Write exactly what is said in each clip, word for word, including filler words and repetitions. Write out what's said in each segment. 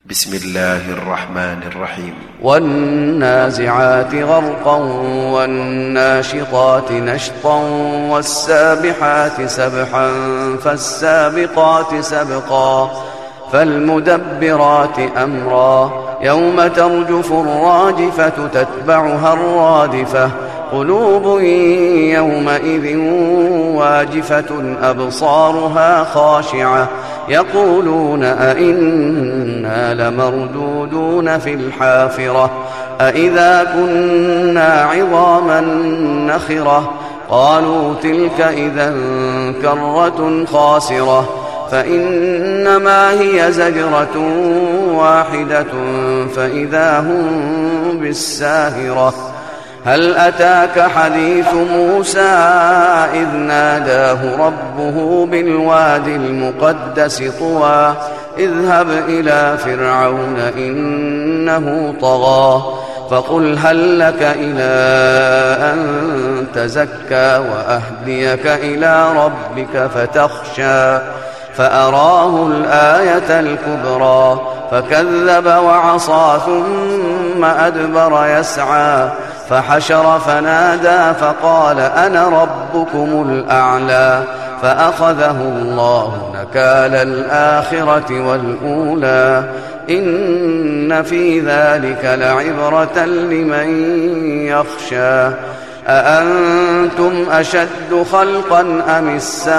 بسم الله الرحمن الرحيم. والنازعات غرقا والناشطات نشطا والسابحات سبحا فالسابقات سبقا فالمدبرات أمرا يوم ترجف الراجفة تتبعها الرادفة قلوب يومئذ واجفة أبصارها خاشعة يقولون أئنا لمردودون في الحافرة أئذا كنا عظاما نخرة قالوا تلك إذا كرة خاسرة فإنما هي زجرة واحدة فإذا هم بالساهرة هل أتاك حديث موسى إذ ناداه ربه بالوادي المقدس طوى اذهب إلى فرعون إنه طغى فقل هل لك إلى أن تزكى وأهديك إلى ربك فتخشى فأراه الآية الكبرى فكذب وعصى ثم أدبر يسعى فحشر فنادى فقال أنا ربكم الأعلى فأخذه الله نكال الآخرة والأولى إن في ذلك لعبرة لمن يخشى أأنتم أشد خلقا أم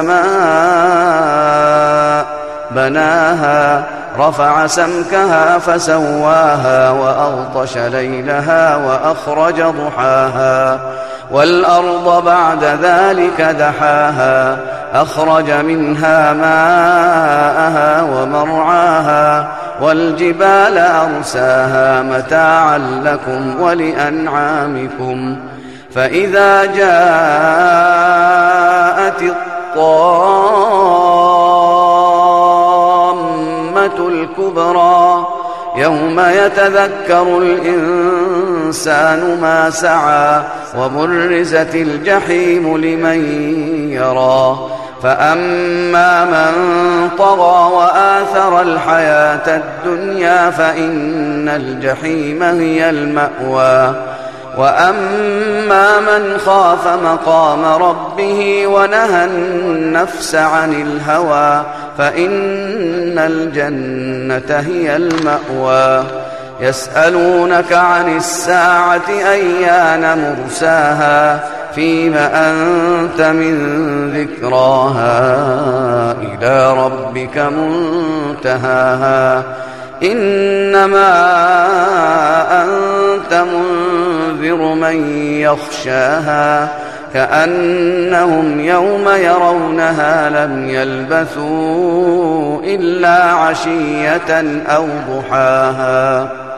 السماء بناها رفع سمكها فسواها وأغطش ليلها وأخرج ضحاها والأرض بعد ذلك دحاها أخرج منها ماءها ومرعاها والجبال أرساها متاعا لكم ولأنعامكم فإذا جاءت الطامة الكبرى يوم يتذكر الإنسان ما سعى وبرزت الجحيم لمن يرى فأما من طغى وآثر الحياة الدنيا فإن الجحيم هي المأوى وأما من خاف مقام ربه ونهى النفس عن الهوى فإن الجنة هي المأوى يسألونك عن الساعة أيان مرساها فيم أنت من ذكراها إلى ربك منتهاها إنما أنت منذر من يخشاها كأنهم يوم يرونها لم يلبثوا إلا عشية أو ضحاها.